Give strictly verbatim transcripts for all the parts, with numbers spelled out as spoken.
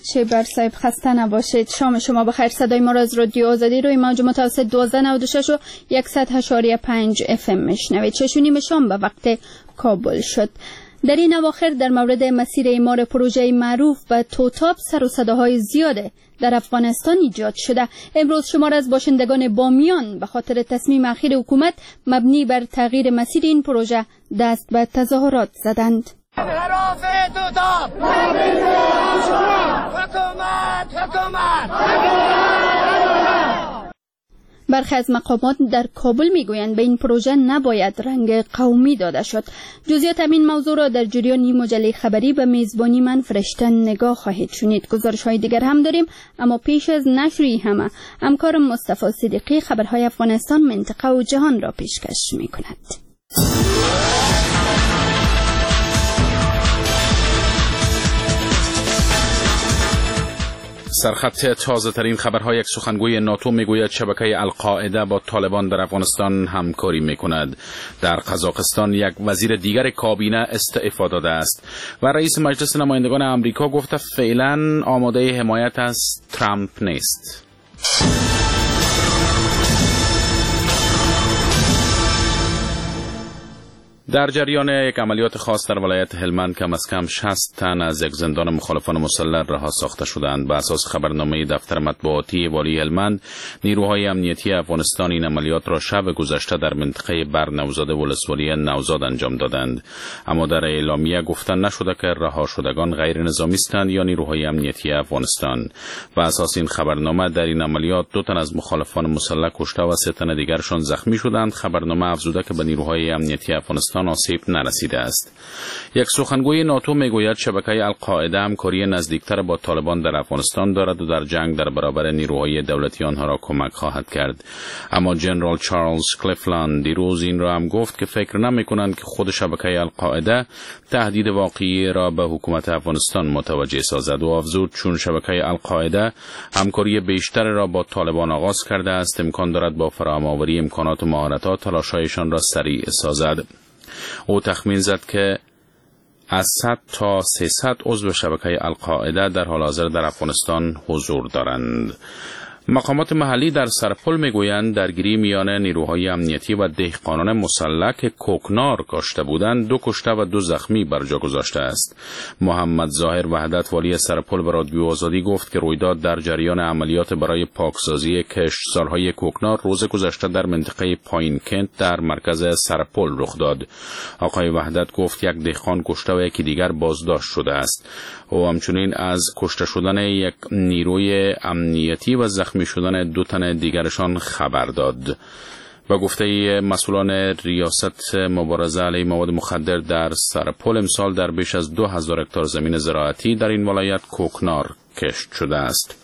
شیبر صاحب خسته نباشید. شام شما بخیر. صدای ما را از رادیو آزادی روی موج متوسط دوازده نود و شش و صد و هشت و پنج اف ام میشنوید. شش و نیم شام به وقت کابل شد. در این اواخر در مورد مسیر اعمار پروژه معروف به توتاب سر و صداهای زیاده در افغانستان ایجاد شده. امروز شمار از باشندگان بامیان به خاطر تصمیم اخیر حکومت مبنی بر تغییر مسیر این پروژه دست به تظاهرات زدند. برخی از مقامات در کابل میگویند به این پروژه نباید رنگ قومی داده شد. جزئیات این موضوع را در جریان این مجله خبری به میزبانی من فرشته نگاه خواهید شنید. گزارش‌های دیگر هم داریم، اما پیش از نشر این همه همکارم مصطفی صدیقی خبرهای افغانستان، منطقه و جهان را پیشکش می‌کند. سرخط تازه ترین خبرهای یک سخنگوی ناتو میگوید شبکه القاعده با طالبان در افغانستان همکاری میکند. در قزاقستان یک وزیر دیگر کابینه استعفا داده است و رئیس مجلس نمایندگان آمریکا گفته فعلا آماده حمایت از ترامپ نیست. در جریان یک عملیات خاص در ولایت هلمند کم از کم شصت تن از یک زندان مخالفان مسلح رها ساخته شدند. بر اساس خبرنامه دفتر مطبوعاتی والی هلمند، نیروهای امنیتی افغانستان این عملیات را شب گذشته در منطقه برنوزاد ولسوالی نوزاد انجام دادند، اما در اعلامیه گفتن نشده که رها شدگان غیر نظامی هستند یا نیروهای امنیتی افغانستان. بر اساس این خبرنامه در این عملیات دو تن از مخالفان مسلح کشته و سه تن دیگرشان زخمی شدند. خبرنامه افزوده که به نیروهای امنیتی افغانستان آسیب نرسیده است. یک سخنگوی ناتو میگوید شبکه القاعده همکاری نزدیکتر با طالبان در افغانستان دارد و در جنگ در برابر نیروهای دولتی آنها را کمک خواهد کرد. اما جنرال چارلز کلیفلند دیروز این را هم گفت که فکر نمی‌کنند که خود شبکه القاعده تهدید واقعی را به حکومت افغانستان متوجه سازد و افزود چون شبکه القاعده همکاری بیشتر را با طالبان آغاز کرده است، امکان دارد با فراهم‌آوری امکانات و مهارت‌ها تلاش‌هایشان را سریع سازد. او تخمین زد که از صد تا سیصد عضو شبکه القاعده در حال حاضر در افغانستان حضور دارند. مقامات محلی در سرپل میگویند درگیری میان نیروهای امنیتی و دهقانان مسلح که کوکنار کاشته بودند دو کشته و دو زخمی بر جا گذاشته است. محمد ظاهر وحدت والی سرپل به رادیو آزادی گفت که رویداد در جریان عملیات برای پاکسازی کشتزارهای کوکنار روز گذشته در منطقه پایین کنت در مرکز سرپل رخ داد. آقای وحدت گفت یک دهقان کشته و یکی دیگر بازداشت شده است. او همچنین از کشته شدن یک نیروی امنیتی و زخمی شدن دو تن دیگرشان خبر داد. و گفته مسئولان ریاست مبارزه علیه مواد مخدر در سرپل امسال در بیش از دو هزار هکتار زمین زراعتی در این ولایت کوکنار کشت شده است.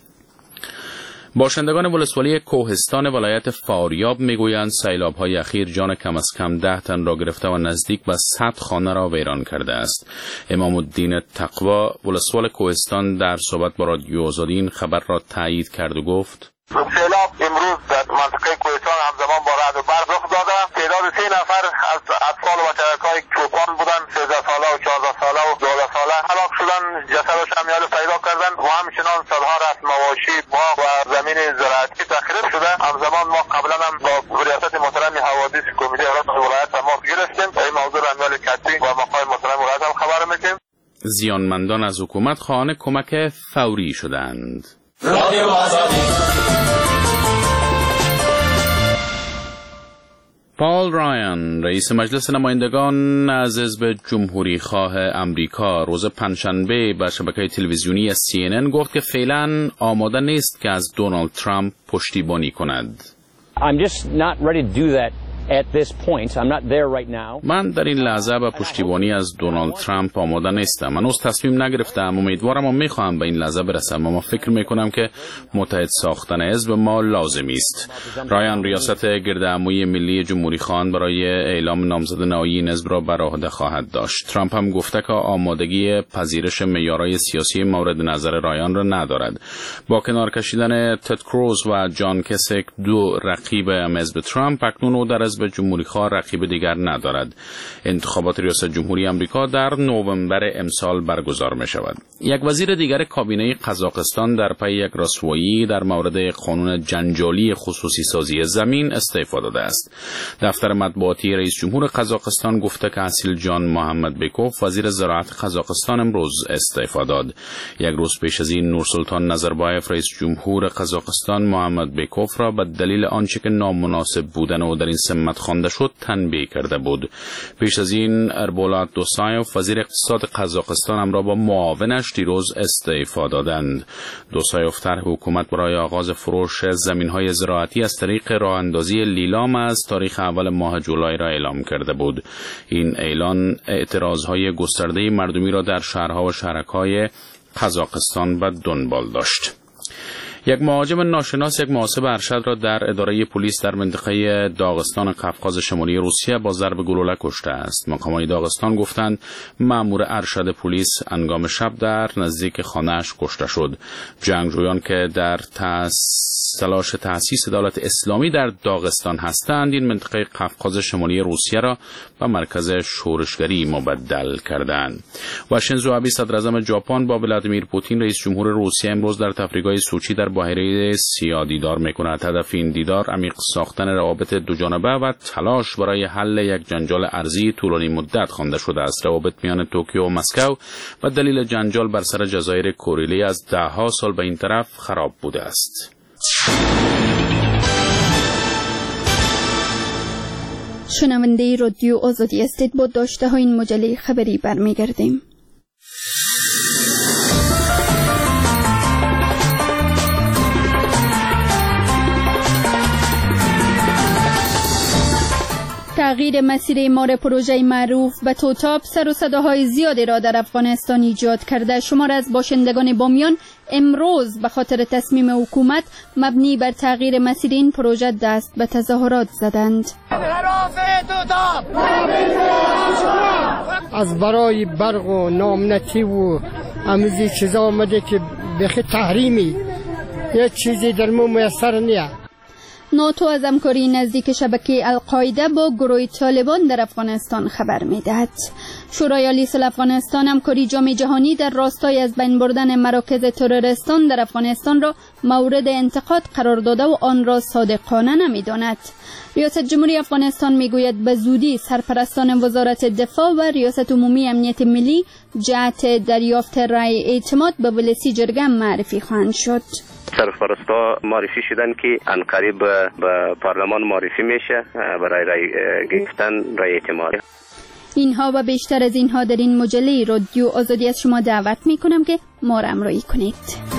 باشندگان ولسوالی کوهستان ولایت فاریاب میگویند سیلاب‌های اخیر جان کم از کم ده تن را گرفته و نزدیک به صد خانه را ویران کرده است. امام الدین تقوا ولسوال کوهستان در صحبت با رادیو آزادی این خبر را تایید کرد و گفت: سیلاب امروز در منطقه کوهستان همزمان با رعد و برق رخ داده. تعداد سه نفر از اطفال و بچه‌های چوپان بودند، سیزده ساله و چهارده ساله و دولت ساله هلاک شدند. جسدش هم یالو پیدا کردند و همچنان صدها رسم مواشی باغ و زمین زراعتی تخریب شده. همزمان ما قبلا هم با ریاست محترم حوادث کمیته حرات ولایت تماس گرفتیم. این موضوع را انوال کتی و مقام محترم ولایت هم خبر میدیم. زیانمندان از حکومت خواهان کمک فوری شدند. رادیو آزادی. پال رایان رئیس مجلس نمایندگان از حزب جمهوری خواه امریکا روز پنجشنبه به شبکه تلویزیونی سی ان ان گفت که فعلا آماده نیست که از دونالد ترامپ پشتیبانی کند. I'm just not ready to do that at this point. I'm not there right now. من در این لحظه به پشتیبانی از دونالد ترامپ آماده نیستم. من از تصمیم نگرفتم. امیدوارم و میخواهم به این لحظه برسم، اما فکر میکنم که متحد ساختن حزب ما لازمی است. رایان ریاست گردهمایی ملی جمهوری خواهان برای اعلام نامزد نهایی این حزب را بر عهده خواهد داشت. ترامپ هم گفته که آمادگی پذیرش معیارهای سیاسی مورد نظر رایان را ندارد. با کنار کشیدن تد کروز و جان کسیک، دو رقیب حزب ترامپ، اکنون او در حزب حزب جمهوری‌خواه رقیب دیگر ندارد. انتخابات ریاست جمهوری آمریکا در نوامبر امسال برگزار می‌شود. یک وزیر دیگر کابینه قزاقستان در پی یک رسوایی در مورد قانون جنجالی خصوصی سازی زمین استعفا داده است. دفتر مطبوعاتی رئیس جمهور قزاقستان گفته که اصیل جان محمد بیکوف وزیر زراعت قزاقستان امروز استعفا داد. یک روز پیش از این نورسلطان نظربایف رئیس جمهور قزاقستان محمد بیکوف را به دلیل آنچه که نامناسب بودن او در این سمت خوانده شد تنبیه کرده بود. پیش از این اربولات دوسایف وزیر اقتصاد قزاقستان هم را با معاونش دیروز استعفا دادند. دوسایف طرح حکومت برای آغاز فروش زمین‌های زراعتی از طریق راه اندازی لیلام از تاریخ اول ماه جولای را اعلام کرده بود. این اعلان اعتراضهای گسترده مردمی را در شهرها و شهرک‌های قزاقستان به دنبال داشت. یک مهاجم ناشناس یک محاسب ارشد را در اداره پلیس در منطقه داغستان قفقاز شمالی روسیه با ضرب گلوله کشته است. مقامات داغستان گفتند مأمور ارشد پلیس هنگام شب در نزدیک خانه‌اش کشته شد. جنگجویان که در تاس تلاش تأسیس دولت اسلامی در داغستان هستند این منطقه قفقاز شمالی روسیه را به مرکز شورشگری مبدل کردند. و شینزو آبه صدر اعظم ژاپن با ولادیمیر پوتین رئیس جمهور روسیه امروز در تفریحگاه سوچی در بحیره سیاه دیدار می‌کند. هدف این دیدار عمیق ساختن روابط دوجانبه و تلاش برای حل یک جنجال ارضی طولانی مدت خوانده شده است. روابط میان توکیو و مسکو و دلیل جنجال بر سر جزایر کوریلی از ده‌ها سال به این طرف خراب بوده است. شنونده رادیو آزادی هستید. با داشته های این مجله خبری برمیگردیم. تغییر مسیر اعمار پروژه معروف به توتاپ سر و صداهای زیادی را در افغانستان ایجاد کرده. شمار از باشندگان بامیان امروز به خاطر تصمیم حکومت مبنی بر تغییر مسیر این پروژه دست به تظاهرات زدند. از برای برق و نامنتی و امیزی چیزا آمده که بخی تحریمی یک چیزی در مو میسر نیه. ناتو از همکاری نزدیک شبکه القاعده با گروه طالبان در افغانستان خبر می‌دهد. شورای عالی صلح افغانستان همکاری جام جهانی در راستای از بین بردن مراکز تروریستان در افغانستان را مورد انتقاد قرار داده و آن را صادقانه نمی‌داند. ریاست جمهوری افغانستان میگوید به زودی سرپرستان وزارت دفاع و ریاست عمومی امنیت ملی جهت دریافت رأی اعتماد به ولسی جرگه معرفی خواهند شد. سرپرستا معرفی شدن که انقریب به پارلمان معرفی میشه برای رای گرفتن رای اعتماد. اینها و بیشتر از اینها در این مجله رادیو آزادی از شما دعوت میکنم که ما را همراهی کنید.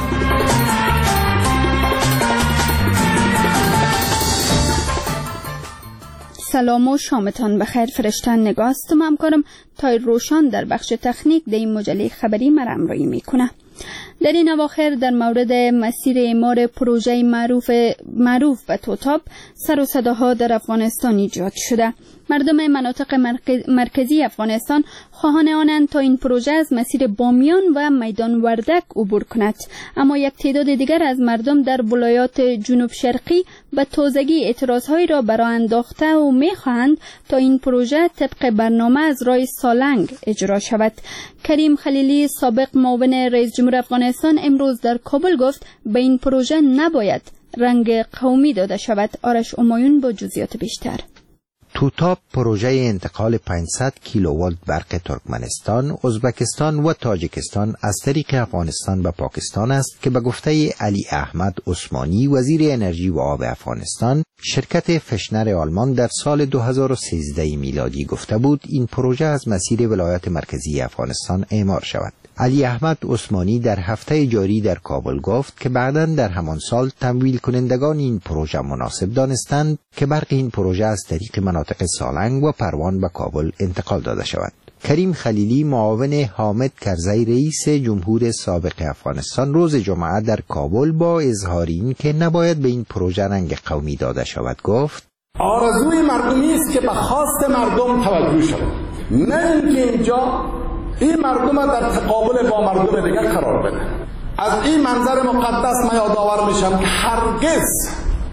سلام و شامتان بخیر. فرشتن نگاست و همکارم تای روشان در بخش تکنیک در این مجله خبری ما را همراهی میکنه. در این اواخر در مورد مسیر اعمار پروژه معروف معروف به توتاپ سر و صداها در افغانستان ایجاد شده. مردم مناطق مرکزی افغانستان خواهان آنند تا این پروژه از مسیر بامیان و میدان وردک عبور کند، اما یک تعداد دیگر از مردم در ولایات جنوب شرقی به تازگی اعتراضهایی را برآ انداخته و می‌خواهند تا این پروژه طبق برنامه از راه سالنگ اجرا شود. کریم خلیلی سابق معاون رئیس جمهور افغانستان امروز در کابل گفت به این پروژه نباید رنگ قومی داده شود. آرش امایون با جزئیات بیشتر. توتاپ پروژه انتقال پانصد کیلووات برق ترکمنستان، ازبکستان و تاجیکستان از طریق افغانستان به پاکستان است که به گفته علی احمد عثمانی وزیر انرژی و آب افغانستان، شرکت فشنر آلمان در سال دو هزار و سیزده میلادی گفته بود این پروژه از مسیر ولایت مرکزی افغانستان اعمار شود. علی احمد عثمانی در هفته جاری در کابل گفت که بعداً در همان سال تمویل کنندگان این پروژه مناسب دانستند که برق این پروژه از طریق مناطق سالنگ و پروان به کابل انتقال داده شود. کریم خلیلی معاون حامد کرزی رئیس جمهور سابق افغانستان روز جمعه در کابل با اظهار این که نباید به این پروژه رنگ قومی داده شود گفت آرزوی مردمی است که به خواست مردم توجه شود، نه اینکه اینجا این مردم در تقابل با مردم دیگر قرار بده. از این منظر مقدس من یادآور میشم که هرگز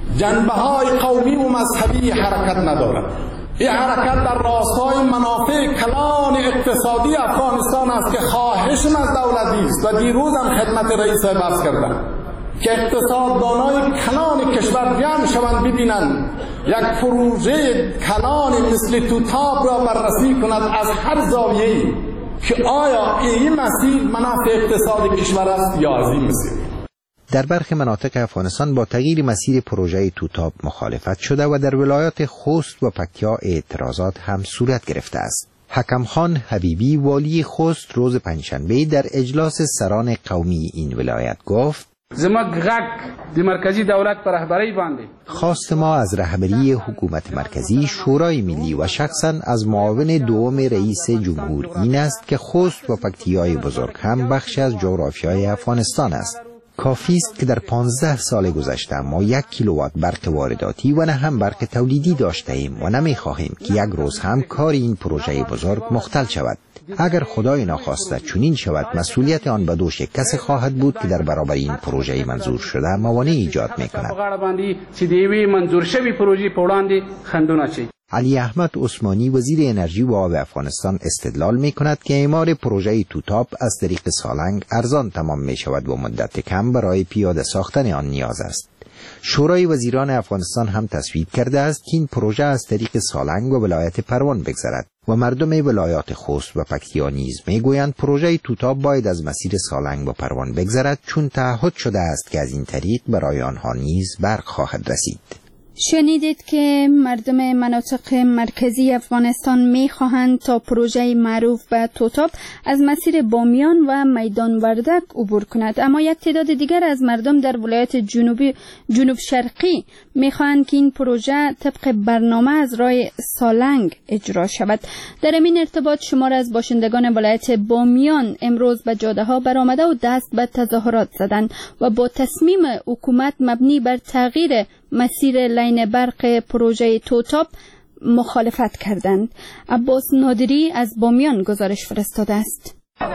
جنبه‌های قومی و مذهبی حرکت ندارد. این حرکت در راستای منافع کلان اقتصادی افغانستان است که خواهشم از دولتی است و دیروز هم خدمت رئیس عرض کردم که اقتصاددانای کلان کشور جمع شوند ببینند یک پروژه کلان مثل توتاب را بررسی کند از هر زاویه‌ای که آیا این مسیر منافع اقتصاد کشور است یا از این مسیر. در برخی مناطق افغانستان با تغییر مسیر پروژه توتاب مخالفت شده و در ولایات خوست و پکتیا اعتراضات هم صورت گرفته است. حکم خان حبیبی والی خوست روز پنجشنبه در اجلاس سران قومی این ولایت گفت: زما غږ د مرکزی دولت پر رهبری باندې خواست ما از رهبری حکومت مرکزی، شورای ملی و شخصا از معاون دوم رئیس جمهور این است که خوست و پکتیای بزرگ هم بخش از جغرافیای افغانستان است. کافی است که در پانزده سال گذشته ما یک کیلووات برق وارداتی و نه هم برق تولیدی داشته ایم و نمی خواهیم که یک روز هم کار این پروژه بزرگ مختل شود. اگر خدای ناخواسته چنین شود، مسئولیت آن به دوش کسی خواهد بود که در برابر این پروژه منظور شده موانع ایجاد می‌کند. علی احمد عثمانی وزیر انرژی و آب افغانستان استدلال می کند که اعمار پروژه توتاب از طریق سالنگ ارزان تمام می شود و مدت کم برای پیاده ساختن آن نیاز است. شورای وزیران افغانستان هم تصویب کرده است که این پروژه از طریق سالنگ و ولایت پروان بگذرد و مردم ولایات خوست و پکتیا نیز می گویند پروژه توتاب باید از مسیر سالنگ و پروان بگذرد، چون تعهد شده است که از این طریق برای آنها نیز برق خواهد رسید. شنیدید که مردم مناطق مرکزی افغانستان می خواهند تا پروژه معروف به توتاب از مسیر بامیان و میدان وردک عبور کند، اما یک تعداد دیگر از مردم در ولایت جنوبی جنوب شرقی می خواهند که این پروژه طبق برنامه از راه سالنگ اجرا شود. در این ارتباط شمار از باشندگان ولایت بامیان امروز به جاده ها برآمده و دست به تظاهرات زدند و با تصمیم حکومت مبنی بر تغییر مسیر لین برق پروژه توتاب مخالفت کردند. عباس نادری از بامیان گزارش فرستاده است.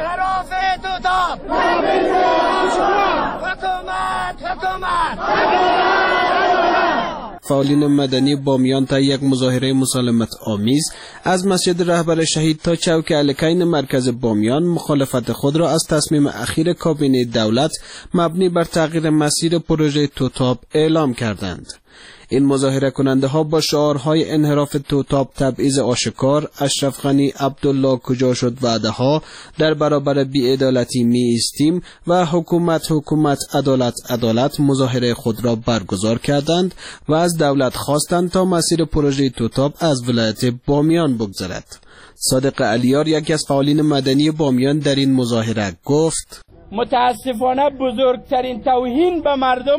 فعالین مدنی بامیان تا یک مظاهره مسالمت آمیز از مسجد رهبر شهید تا چوک الکین مرکز بامیان مخالفت خود را از تصمیم اخیر کابینه دولت مبنی بر تغییر مسیر پروژه توتاب اعلام کردند. این مظاهره کننده ها با شعارهای انحراف توتاب، تبعیض آشکار، اشرف غنی، عبدالله کجا شد وعده ها، در برابر بی‌عدالتی می ایستیم و حکومت حکومت عدالت عدالت مظاهره خود را برگزار کردند و از دولت خواستند تا مسیر پروژه توتاب از ولایت بامیان بگذرد. صادق علیار یکی از فعالین مدنی بامیان در این مظاهره گفت: متاسفانه بزرگترین توهین به مردم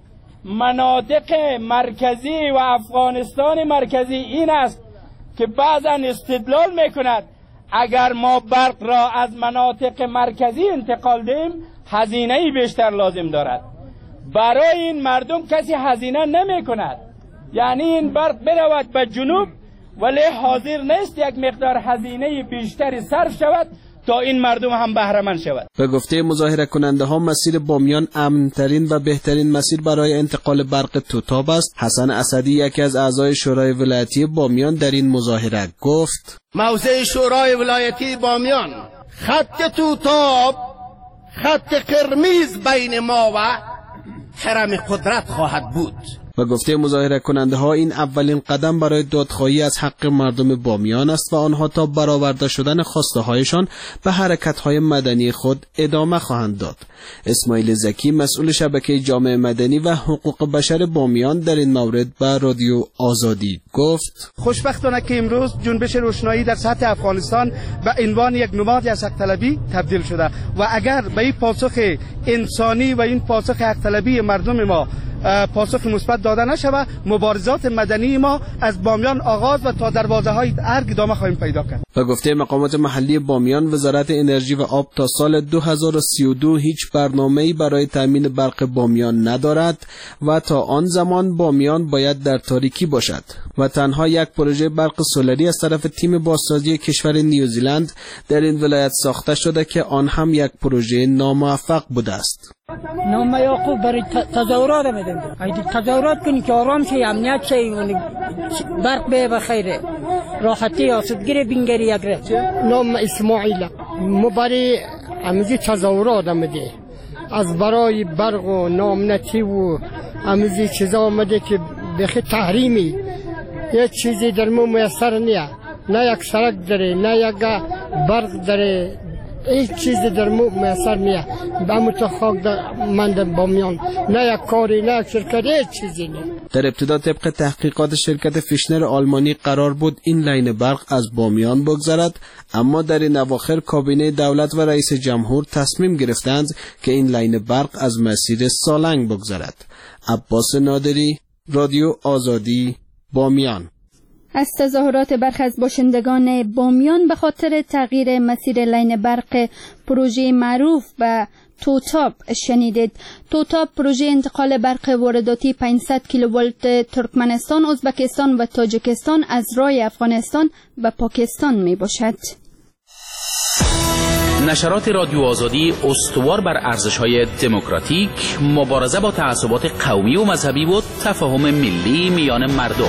مناطق مرکزی و افغانستان مرکزی این است که بعضا استدلال میکند اگر ما برق را از مناطق مرکزی انتقال دیم هزینه بیشتر لازم دارد. برای این مردم کسی هزینه نمی کند، یعنی این برق برود به جنوب ولی حاضر نیست یک مقدار هزینه بیشتری صرف شود تا این مردم هم بهره مند شود. به گفته مظاهره کننده ها مسیر بامیان امن‌ترین و بهترین مسیر برای انتقال برق توتاب است. حسن اسدی یکی از اعضای شورای ولایتی بامیان در این مظاهره گفت: موضع شورای ولایتی بامیان خط توتاب خط قرمز بین ما و حرم قدرت خواهد بود. و گفته مظاهره کننده ها این اولین قدم برای دادخواهی از حق مردم بامیان است و آنها تا برآورده شدن خواسته هایشان به حرکت های مدنی خود ادامه خواهند داد. اسماعیل زکی مسئول شبکه جامعه مدنی و حقوق بشر بامیان در این مورد به رادیو آزادی گفت: خوشبختانه که امروز جنبش روشنایی در سطح افغانستان به عنوان یک نماد از حق طلبی تبدیل شده و اگر به این پاسخ انسانی و این پاسخ حق طلبی مردم ما پاسخ مثبت داده نشود، مبارزات مدنی ما از بامیان آغاز و تا دروازه های ارگ ادامه خواهیم پیدا کرد. و گفته مقامات محلی بامیان وزارت انرژی و آب تا سال دو هزار و سی و دو هیچ برنامه‌ای برای تامین برق بامیان ندارد و تا آن زمان بامیان باید در تاریکی باشد و تنها یک پروژه برق سولری از طرف تیم بازسازی کشور نیوزیلند در این ولایت ساخته شده که آن هم یک پروژه ناموفق بوده است. نام یعقوب برای تظاهرات میده. نمیده. ایدی تظاهرات کنی که آرام شی، امنیت شی، برق به بخیره، راحتی آسودگیری بینگری اگره. نام اسماعیل مباری امیزی تظاهرات آمده، از برای برق و نامنتی و امیزی چیزا آمده که بخی تحریمی، یک چیزی در مو میسر نیه، نه یک سرک داره، نه یک برق داره، هیچ چیزی در مو میسر نیه. به متخاک من بامیان نه یک کاری، نه یک شرکت، هیچ چیزی نیه. در ابتدا طبق تحقیقات شرکت فیشنر آلمانی قرار بود این لاین برق از بامیان بگذرد، اما در این اواخر کابینه دولت و رئیس جمهور تصمیم گرفتند که این لاین برق از مسیر سالنگ بگذرد. عباس نادری، رادیو آزادی، بامیان. از تظاهرات برخی از باشندگان بامیان به خاطر تغییر مسیر لین برق پروژه معروف به توتاپ شنیدید. توتاپ پروژه انتقال برق وارداتی پانصد کیلوولت ترکمنستان، ازبکستان و تاجیکستان از راه افغانستان به پاکستان می باشد. نشرات رادیو آزادی استوار بر ارزش‌های دموکراتیک، مبارزه با تعصبات قومی و مذهبی و تفاهم ملی میان مردم.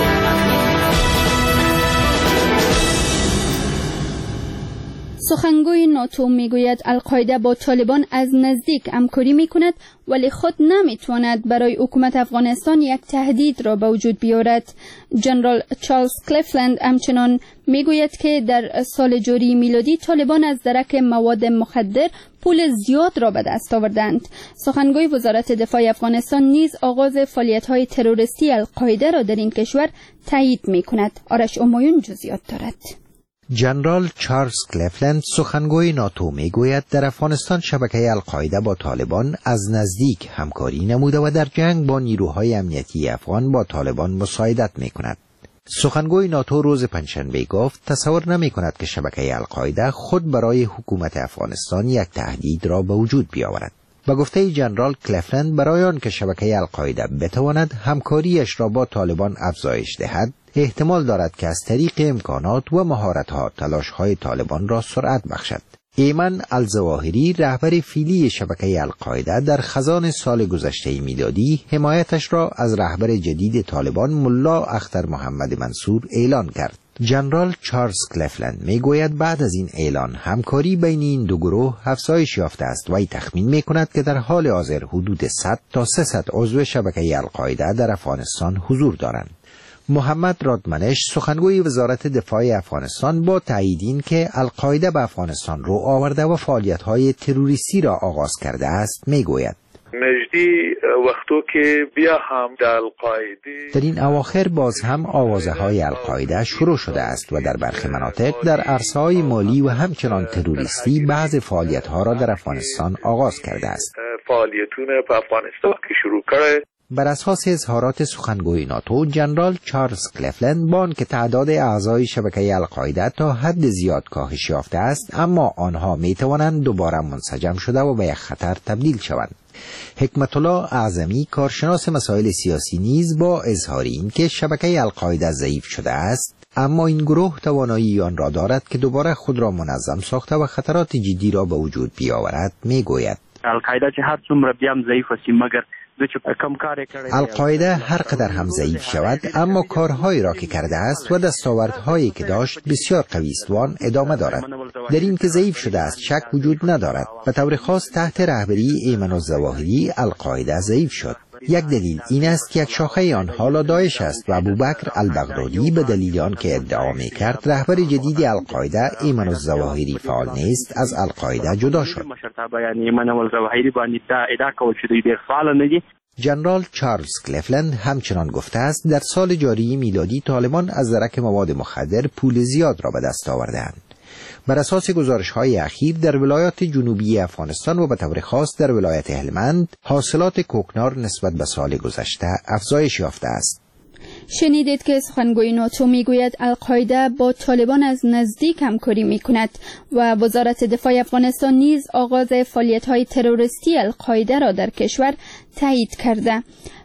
سخنگوی ناتو میگوید القاعده با طالبان از نزدیک همکاری میکند، ولی خود نمیتواند برای حکومت افغانستان یک تهدید را به وجود بیاورد. جنرال چارلز کلیفلند همچنان میگوید که در سال جاری میلادی طالبان از درک مواد مخدر پول زیاد را به دست آوردند. سخنگوی وزارت دفاع افغانستان نیز آغاز فعالیت‌های تروریستی القاعده را در این کشور تایید میکند. آرش امایون جزئیات دارد. جنرال چارلز کلیفلند سخنگوی ناتو میگوید در افغانستان شبکه القاعده با طالبان از نزدیک همکاری نموده و در جنگ با نیروهای امنیتی افغان با طالبان مساعدت میکند. سخنگوی ناتو روز پنجشنبه گفت تصور نمی کند که شبکه القاعده خود برای حکومت افغانستان یک تهدید را به وجود بیاورد. با گفته جنرال کلیفلند برای آن که شبکه القاعده بتواند همکاریش را با طالبان افزایش دهد، احتمال دارد که از طریق امکانات و مهارت‌ها تلاش‌های طالبان را سرعت بخشد. ایمن الظواهری رهبر فعلی شبکه القاعده در خزان سال گذشته میلادی حمایتش را از رهبر جدید طالبان ملا اختر محمد منصور اعلان کرد. جنرال چارلز کلیفلند میگوید بعد از این اعلان همکاری بین این دو گروه افزایش یافته است و ای تخمین میکند که در حال حاضر حدود صد تا سیصد عضو شبکه القاعده در افغانستان حضور دارند. محمد رادمنش سخنگوی وزارت دفاع افغانستان با تایید این که القاعده به افغانستان رو آورده و فعالیت‌های تروریستی را آغاز کرده است میگوید نزدی وقتو که بیا هم در القاعده در این اواخر باز هم آوازه های القاعده شروع شده است و در برخی مناطق در عرصه‌های مالی و همچنان تروریستی بعض فعالیت‌ها را در افغانستان آغاز کرده است. فعالیتونه په افغانستان که شروع کرده. بر اساس اظهارات سخنگوی ناتو، جنرال چارلز کلیفلند بان که تعداد اعضای شبکه القاعده تا حد زیاد کاهش یافته است، اما آنها می توانند دوباره منسجم شده و به یک خطر تبدیل شوند. حکمت الله اعظمی کارشناس مسائل سیاسی نیز با اظهار این که شبکه القاعده ضعیف شده است، اما این گروه توانایی آن را دارد که دوباره خود را منظم ساخته و خطرات جدی را به وجود بیاورد میگوید. القاعده چې هر څومره بیا هم ضعیف است مگر القاعده هر قدر هم ضعیف شود اما کارهایی را که کرده است و دستاوردهایی که داشت بسیار قوی است و آن ادامه دارد. در این که ضعیف شده است شک وجود ندارد. به طور خاص تحت رهبری ایمن الظواهری القاعده ضعیف شد. یک دلیل این است که یک شاخه آن حالا داعش است و ابوبکر البغدادی به دلیل آن که ادعا می‌کرد رهبر جدید القاعده ایمن الظواهری فعال نیست از القاعده جدا شد. جنرال چارلز کلیفلند همچنان گفته است در سال جاری میلادی طالبان از درک مواد مخدر پول زیاد را به دست آورده‌اند. بر اساس گزارش‌های اخیر در ولایات جنوبی افغانستان و به طور خاص در ولایت هلمند حاصلات کوکنار نسبت به سال گذشته افزایش یافته است. شنیدید که سخنگوی ناتو میگوید القاعده با طالبان از نزدیک همکاری میکند و وزارت دفاع افغانستان نیز آغاز فعالیت‌های تروریستی القاعده را در کشور تایید کرده.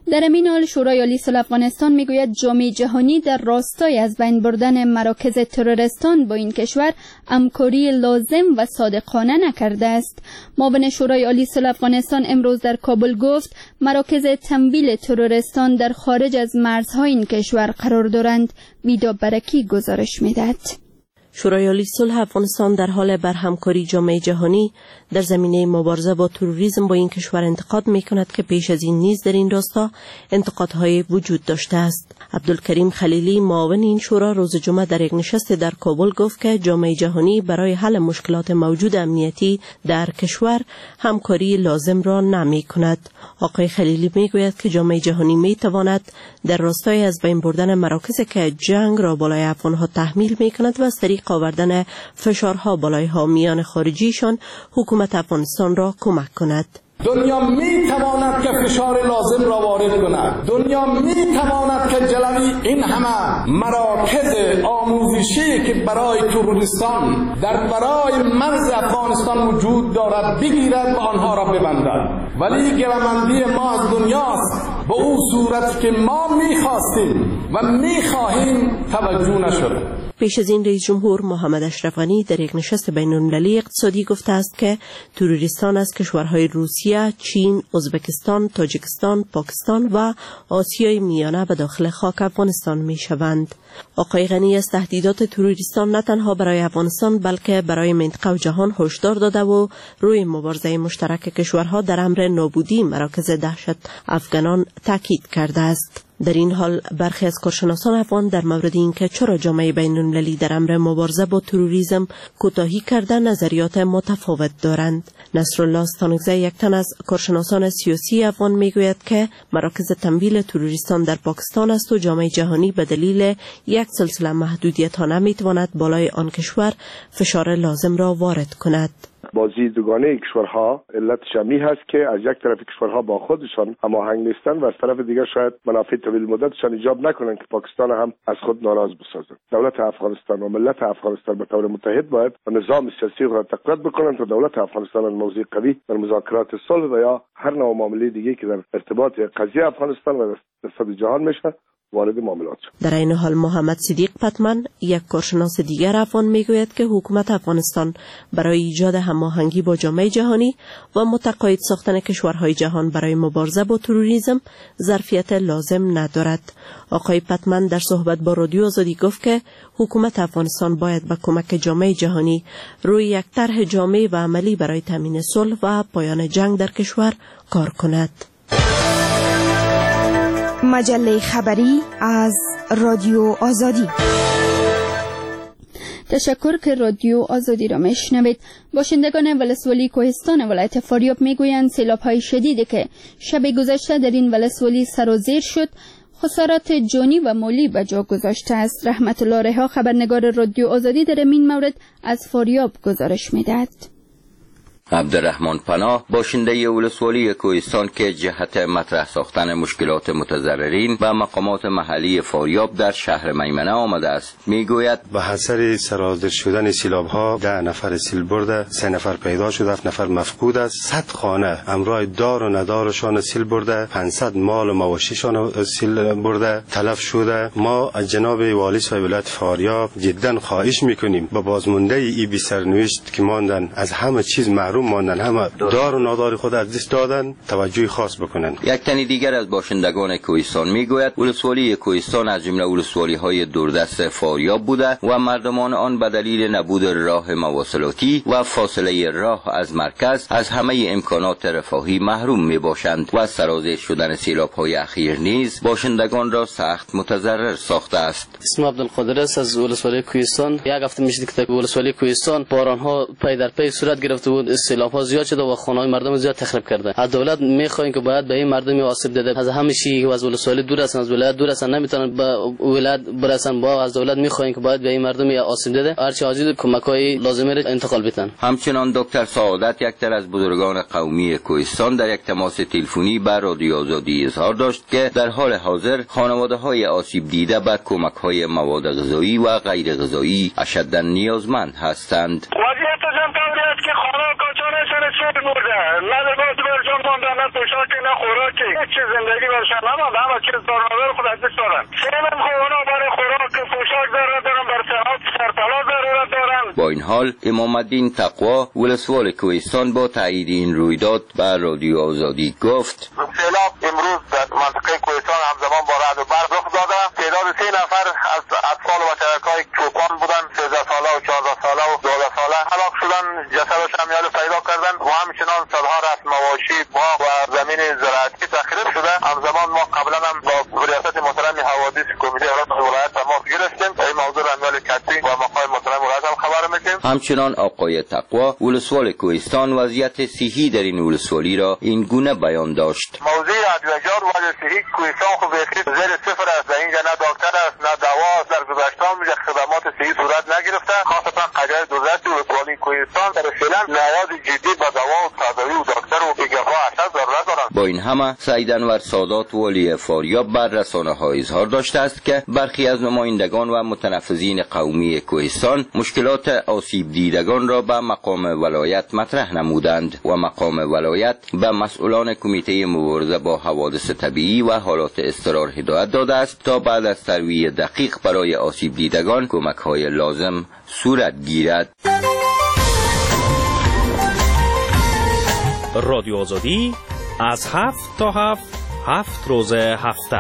در همین حال شورای عالی صلح افغانستان میگوید جامعه جهانی در راستای از بین بردن مراکز ترورستان با این کشور همکاری لازم و صادقانه نکرده است. معاون شورای عالی صلح افغانستان امروز در کابل گفت مراکز تمویل ترورستان در خارج از مرزهای این کشور قرار دارند. ویدا برکی گزارش میدهد. شورای عالی صلح افغانستان در حال برهمکاری جامعه جهانی در زمینه مبارزه با تروریسم با این کشور انتقاد می‌کند که پیش از این نیز در این راستا انتقادهای وجود داشته است. عبدالکریم خلیلی معاون این شورا روز جمعه در یک نشست در کابل گفت که جامعه جهانی برای حل مشکلات موجود امنیتی در کشور همکاری لازم را نمی‌کند. آقای خلیلی میگوید که جامعه جهانی می‌تواند در راستای از بین بردن مراکزی که جنگ را بالای افغان‌ها تحمیل می‌کند و از طریق آوردن فشارها بالای حامیان خارجیشان حکومت افغانستان را کمک کند. دنیا می تواند که فشار لازم را وارد کند. دنیا می تواند که جلوی این همه مراکز آموزشی که برای تروریستان در برای مرز افغانستان وجود دارد بگیرد و آنها را ببندد. ولی گرمندی ما از دنیاست به او صورت که ما می خواستیم و می خواهیم توجه نشد. پیش از این رئیس جمهور محمد اشرف غنی در یک نشست بین المللی اقتصادی گفته است که تروریستان از کشورهای روسیه، چین، ازبکستان، تاجیکستان، پاکستان و آسیای میانه به داخل خاک افغانستان می شوند. آقای غنی از تهدیدات تروریستان نه تنها برای افغانستان بلکه برای منطقه و جهان هشدار داده و روی مبارزه مشترک کشورها در امر نابودی مراکز دهشت افغانان تاکید کرده است. در این حال برخی از کارشناسان افغان در مورد اینکه چرا جامعه بین المللی در امر مبارزه با تروریسم کوتاهی کرده نظریات متفاوت دارند. نصرالله استانکزی یک تن از کارشناسان سیاسی افغان میگوید که مراکز تمویل تروریستان در پاکستان است و جامعه جهانی به دلیل یک سلسله محدودیت ها نمیتواند بالای آن کشور فشار لازم را وارد کند. بازی دوگانه کشورها علتش می هست که از یک طرف کشورها با خودشان هماهنگ نیستند و از طرف دیگر شاید منافع طویل مدتشان ایجاب نکنند که پاکستان هم از خود ناراض بسازند. دولت افغانستان و ملت افغانستان به طور متحد باید و نظام سیاسی خود را تقویت بکنند تا دولت افغانستان از موضع قوی در مذاکرات صلح و یا هر نوع معامله دیگه که در ارتباط قضیه افغانستان و اقتصاد جهان میشه وارد معاملات شد. در این حال محمد صدیق پتمن یک کارشناس دیگر افغان میگوید که حکومت افغانستان برای ایجاد هماهنگی با جامعه جهانی و متقاعد ساختن کشورهای جهان برای مبارزه با تروریسم ظرفیت لازم ندارد. آقای پتمن در صحبت با رادیو آزادی گفت که حکومت افغانستان باید با کمک جامعه جهانی روی یک طرح جامع و عملی برای تامین صلح و پایان جنگ در کشور کار کند. مجله خبری از رادیو آزادی. تشکر که رادیو آزادی را میشنوید. باشندگان ولسوالی کوهستان ولایت فاریاب میگویند سیلاب‌های شدیدی که شب گذشته در این ولسوالی سر و زیر شد خسارات جانی و مالی به جا گذاشته است. رحمت الله رها خبرنگار رادیو آزادی در این مورد از فاریاب گزارش میدهد. عبدالرحمن پناه باشنده ولسوالی کوهستان که جهت مطرح ساختن مشکلات متضررین و مقامات محلی فاریاب در شهر میمنه آمده است میگوید به اثر سرازیر شدن سیلاب‌ها ده نفر سیل برده، سه نفر پیدا شده، هفت نفر مفقود است. صد خانه امرای دار و ندارشان سیل برده، پانصد مال و مواشیشان سیل برده تلف شده. ما از جناب والی صاحب ولایت فاریاب جدا خواهش میکنیم با بازمانده ای بی سرنوشت که ماندن از همه چیز محروم ماندن، همه دار و نادار خود از دست دادن، توجه خاص بکنن. یک تن دیگر از باشندگان کوهستان میگوید ولسوالی کوهستان از جمله ولسوالی های دوردست فاریاب بوده و مردمان آن به دلیل نبود راه مواصلاتی و فاصله راه از مرکز از همه امکانات رفاهی محروم می باشند و سرازیر شدن سیلاب های اخیر نیز باشندگان را سخت متضرر ساخته است. اسم عبدالقادر است از ولسوالی کوهستان. یک هفته میشه که ولسوالی کوهستان باران ها پی در پی صورت گرفته بود، سیلاب ها زیاد شده و خانه‌های مردم زیاد تخریب کرده. از دولت میخوایم که باید به این مردم آسیب دیده. از همه چیز از ولسوالی دور هستن، از ولایت دور هستن، نمیتونن به ولایت برسن. با از دولت میخوایم که باید به این مردم آسیب دیده هر چه عاجز کمک‌های لازمه را انتقال بدن. همچنان دکتر سعادت یک تر از بزرگان قومی کوهستان در یک تماس تلفنی با رادیو آزادی اظهار داشت که در حال حاضر خانواده‌های آسیب دیده به کمک‌های مواد غذایی و غیر غذایی اشداً نیازمند هستند. که خانه کچانه سر سر برده نه لباس برجان مانده نه پوشاکی نه خوراکی هیچ چیز زندگی برشان نماند، همه چیز دارنامه خود از دست دارن. سیمن خونا برای خوراک پوشاک ضرورت دارن، بر صحت سرطلا ضرورت دارن. با این حال امام الدین تقوا ولسوال کوهستان با تایید این رویداد به رادیو آزادی گفت سیلاب امروز در منطقه کوهستان همزمان با رعد و برق رخ داده. تعداد سه نفر از اطفال و بچه‌های چوپان بودن، سیزده ساله و چهارده ساله و دولت ساله هلاک شدن. جسدشان میال پیدا کردن و همچنان صدها از مواشی، باغ و زمین زراعتی تخریب شده. همزمان ما قبلا هم با ریاست محترم حوادث کمیته ارشاد ولایت تماس گرفتیم. این موضوع را میال کتی و مقام محترم ولایت هم خبر میدیم. همچنان آقای تقوا ولسوال کوهستان وضعیت صحی در این ولسوالی را این گونه بیان داشت. موضوع ادویه‌جات و صحی کوهستان خو بخیر زیر صفر است. اینجا نه دکتر است نه دوا است. در گذشته هم خدمات صحی صورت نگرفته. خاصتا قریه دولت ولسوالی کوهستان در فعلا نیاز جدی به دوا و تداوی و دکتر و دیگرها اشد ضرورت دارند. با این همه سعید انور سادات والی فاریاب بر رسانه‌ها اظهار داشته است که برخی از نمایندگان و متنفذین قومی کوهستان مشکلات آسیب دیدگان را به مقام ولایت مطرح نمودند و مقام ولایت به مسئولان کمیته مبارزه با حوادث طبیعی و حالات اضطرار هدایت داده است تا بعد از ترویع دقیق برای آسیب دیدگان کمک‌های لازم صورت گیرد. رادیو آزادی از هفت تا هفت هفت روز هفته.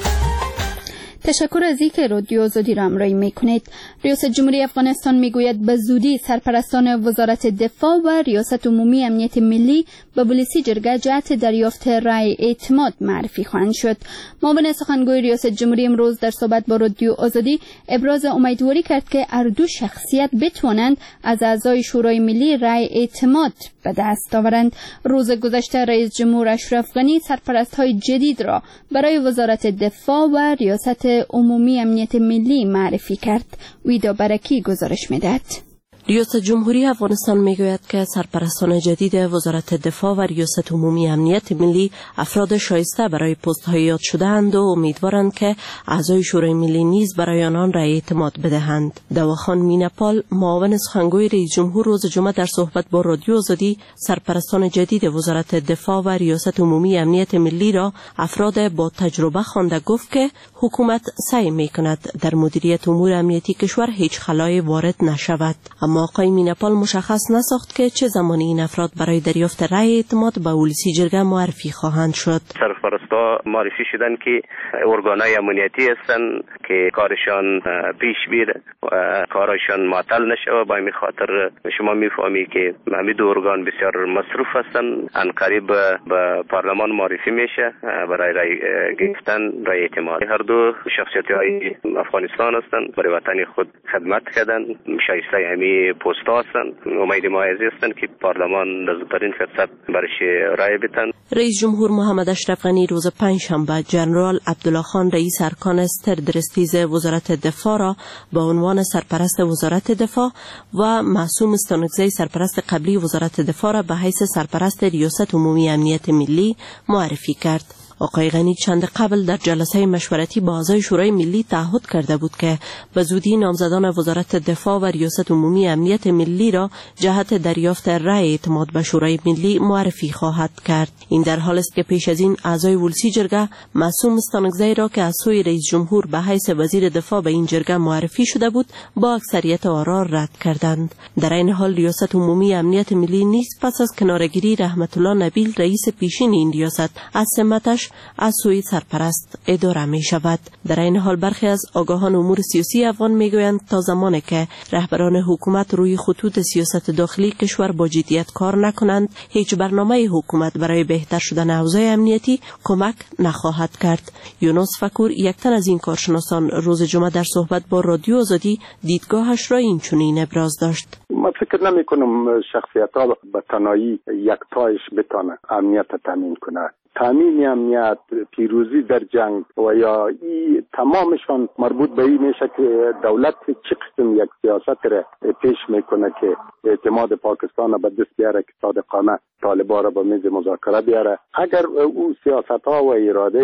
تشکر از اینکه رادیو آزادی را همراهی میکنید. ریاست جمهوری افغانستان میگوید به زودی سرپرستان وزارت دفاع و ریاست عمومی امنیت ملی به پلیسی جرگه جهت دریافت رای اعتماد معرفی خواهند شد. معاون سخنگوی ریاست جمهوری امروز در صحبت با رادیو آزادی ابراز امیدواری کرد که هر دو شخصیت بتوانند از اعضای شورای ملی رای اعتماد به دست آورند. روز گذشته رئیس جمهور اشرف غنی سرپرست‌های جدید را برای وزارت دفاع و ریاست عمومی امنیت ملی معرفی کرد. ویدا برکی گزارش می‌دهد. ریاست جمهوری افغانستان میگوید که سرپرستان جدید وزارت دفاع و ریاست عمومی امنیت ملی افراد شایسته برای پست‌های یاد شده‌اند و امیدوارند که اعضای شورای ملی نیز برای آنان رای اعتماد بدهند. دواخان میناپال معاون سخنگوی رئیس جمهور روز جمعه در صحبت با رادیو آزادی سرپرستان جدید وزارت دفاع و ریاست عمومی امنیت ملی را افراد با تجربه خوانده گفت که حکومت سعی می‌کند در مدیریت امور امنیتی کشور هیچ خلایی وارد نشود. اما آقای میناپال مشخص نساخت که چه زمانی این افراد برای دریافت رای اعتماد به ولسی جرگه معرفی خواهند شد. سرپرستا معرفی شدن که ارگانهای امنیتی هستند که کارشان پیش بیره و کارشان معطل نشود. با این خاطر شما میفهمی که همین دو ارگان بسیار مصروف هستند. ان قریب به پارلمان معرفی میشه برای رای گرفتن رای اعتماد. هر دو شخصیت‌های افغانستان هستند، برای وطن خود خدمت کردند، شایسته همین پست هستند. امید ما هستند که پارلمان نزدیکترین فرصت برش رای بدن. رئیس جمهور محمد اشرف غنی روز پنجشنبه جنرال عبدالله خان رئیس ارکان سردرستیز وزارت دفاع را به عنوان سرپرست وزارت دفاع و معصوم استانکزی سرپرست قبلی وزارت دفاع را به حیث سرپرست ریاست عمومی امنیت ملی معرفی کرد. آقای غنی چند قبل در جلسه مشورتی با اعضای شورای ملی تعهد کرده بود که به زودی نامزدان وزارت دفاع و ریاست عمومی امنیت ملی را جهت دریافت رای اعتماد به شورای ملی معرفی خواهد کرد. این در حال است که پیش از این اعضای ولسی جرگه معصوم استانکزی را که از سوی رئیس جمهور به حیث وزیر دفاع به این جرگه معرفی شده بود با اکثریت آرا رد کردند. در این حال ریاست عمومی امنیت ملی نیز پس از کناره‌گیری رحمت الله نبیل رئیس پیشین این ریاست از سمتش از سوی سرپرست اداره می شود. در این حال برخی از آگاهان امور سیاسی افغان می گویند تا زمانی که رهبران حکومت روی خطوط سیاست داخلی کشور با جدیت کار نکنند هیچ برنامه حکومت برای بهتر شدن اوضاع امنیتی کمک نخواهد کرد. یونس فکور یک تن از این کارشناسان روز جمعه در صحبت با رادیو آزادی دیدگاهش را این چنین ابراز داشت. من فکر نمی کنم شخصیت ها به تنهایی یکتایش بتانه امنیت تامین کنه. تامین امنیت، پیروزی در جنگ و یا ای تمامشان مربوط به این میشه که دولت چه قسم یک سیاست را پیش میکنه که اعتماد پاکستان به دست بیاره که صادقانه طالبان را به میز مذاکره بیاره. اگر او سیاست ها و اراده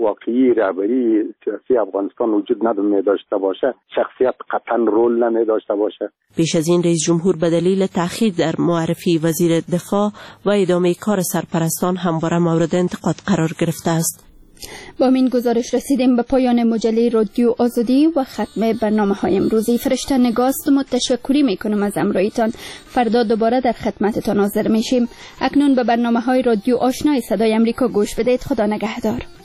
واقعی رهبری سیاسی افغانستان وجود نمی داشته باشه، شخصیت قطعا رول نمی داشته باشه. پیش از این رئیس جمهور به دلیل تأخیر در معرفی وزیر دفاع و ادامه کار سرپرستان همواره مورد انتقاد قرار گرفته است. با این گزارش رسیدیم به پایان مجله رادیو آزادی و ختم برنامه های امروزی. فرشته نگاست متشکری میکنم از امرویتان. فردا دوباره در خدمتتان حاضر میشیم. اکنون به برنامه های رادیو آشنای صدای امریکا گوش بدید. خدا نگهدار.